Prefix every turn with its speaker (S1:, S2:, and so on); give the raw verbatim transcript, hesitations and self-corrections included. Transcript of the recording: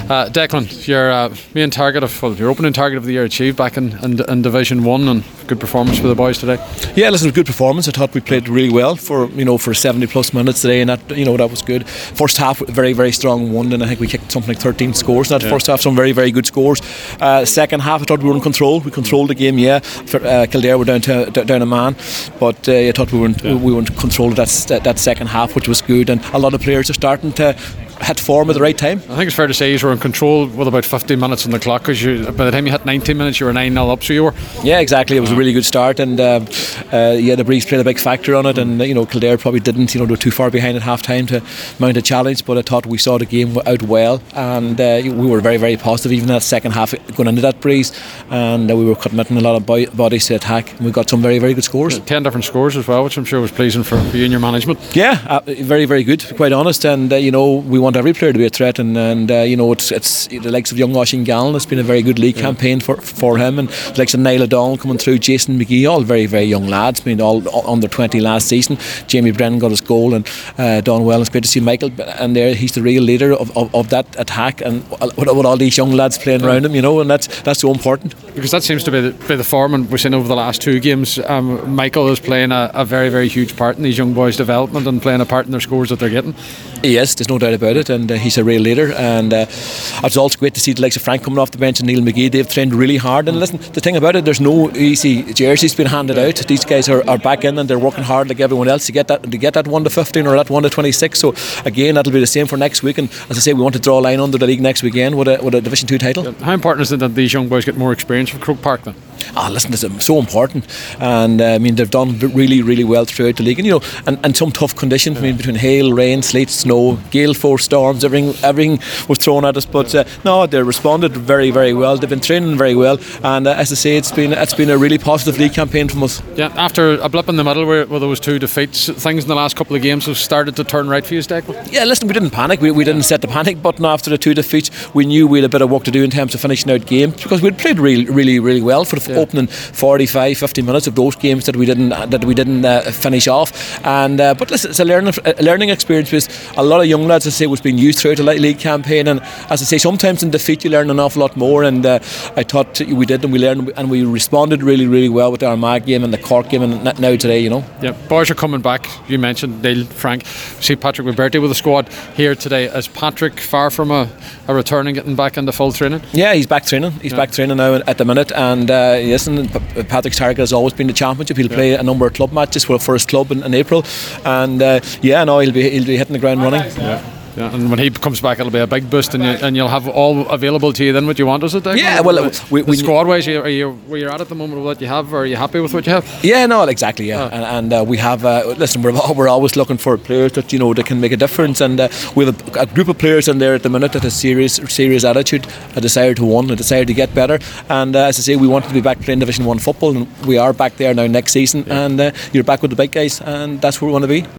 S1: Uh, Declan, your uh, main target of well, your opening target of the year achieved back in, in, in Division One, and good performance for the boys today.
S2: Yeah, listen, it was a good performance. I thought we played really well for you know for seventy plus minutes today, and that you know that was good. First half, very very strong one, and I think we kicked something like thirteen scores in that yeah. first half. Some very very good scores. Uh, second half, I thought we were in control. We controlled the game. Yeah, for, uh, Kildare were down to down a man, but uh, I thought we were in, yeah. we were in control of that that second half, which was good, and a lot of players are starting to hit form at the right time.
S1: I think it's fair to say you were in control with about fifteen minutes on the clock, because by the time you hit nineteen minutes you were nine nil up, so you were.
S2: Yeah, exactly. It was a really good start, and uh, uh, yeah, the breeze played a big factor on it, and uh, you know Kildare probably didn't you know they were too far behind at half time to mount a challenge, but I thought we saw the game out well, and uh, we were very very positive even in that second half going into that breeze, and uh, we were committing a lot of bo- bodies to attack, and we got some very very good scores.
S1: Yeah, ten different scores as well, which I'm sure was pleasing for you and your management.
S2: Yeah, uh, very very good, to be quite honest, and uh, you know we want every player to be a threat. And, and uh, you know it's it's the likes of young Oisín Gallen. It's been a very good league yeah. campaign for for him, and the likes of Niall O'Donnell coming through, Jason McGee, all very very young lads. I mean, all, all under twenty last season. Jamie Brennan got his goal, and uh, Don Well. It's great to see Michael, and there he's the real leader of, of, of that attack, and with, with all these young lads playing around him, you know, and that's that's so important.
S1: Because that seems to be the, be the form, and we've seen over the last two games. Um, Michael is playing a, a very very huge part in these young boys' development and playing a part in their scores that they're getting.
S2: Yes, there's no doubt about it, and uh, he's a real leader, and uh, it's also great to see the likes of Frank coming off the bench and Neil McGee. They've trained really hard, and listen, the thing about it, there's no easy jerseys being handed out. These guys are, are back in and they're working hard like everyone else to get that to get that one to fifteen or that one to twenty-six. So again, that'll be the same for next week, and as I say, we want to draw a line under the league next weekend with a, with a Division two title.
S1: How important is it that these young boys get more experience for Croke Park then?
S2: Ah, listen, it's so important, and uh, I mean they've done really, really well throughout the league, and you know, and, and some tough conditions. I mean, between hail, rain, sleet, snow, gale force storms, everything, everything was thrown at us. But uh, no, they responded very, very well. They've been training very well, and uh, as I say, it's been it's been a really positive league campaign from us.
S1: Yeah, after a blip in the middle where, where there was two defeats, things in the last couple of games have started to turn right for you, Declan.
S2: Yeah, listen, we didn't panic. We, we didn't set the panic button after the two defeats. We knew we had a bit of work to do in terms of finishing out games, because we'd played really, really, really well for the yeah. opening forty-five, fifty minutes of those games that we didn't that we didn't uh, finish off. And uh, but listen, it's a learning a learning experience, because a lot of young lads, I say, was being used throughout the league campaign, and as I say, sometimes in defeat you learn an awful lot more, and uh, I thought we did, and we learned, and we responded really, really well with the Armagh game and the Cork game, and now today, you know.
S1: Yeah, boys are coming back. You mentioned Neil, Frank. See Patrick McBurty with the squad here today. Is Patrick far from a, a return and getting back into full training?
S2: Yeah, he's back training. He's yeah. back training now at the minute, and uh, yes, and Patrick's target has always been the championship. He'll yeah. play a number of club matches for, for his club in, in April, and uh, yeah, no, he'll be he'll be hitting the ground running.
S1: Yeah. Yeah, and when he comes back, it'll be a big boost, and, you, and you'll have all available to you then what you want, is it? Declan?
S2: Yeah, well, we, we,
S1: squad wise, are you where you're at at the moment with what you have, or are you happy with what you have?
S2: Yeah, no, exactly, yeah, oh. and, and uh, we have. Uh, listen, we're we're always looking for players that you know that can make a difference, and uh, we have a, a group of players in there at the minute that has serious serious attitude, a desire to win, a desire to get better, and uh, as I say, we want to be back playing Division One football, and we are back there now next season, yeah. and uh, you're back with the big guys, and that's where we want to be.